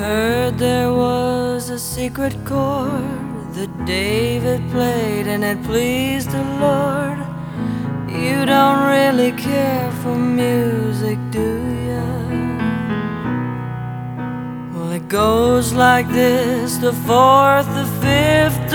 heard there was a secret chord that David played and it pleased the Lord. You don't really care for music, do ya? Well, it goes like this: the fourth, the fifth,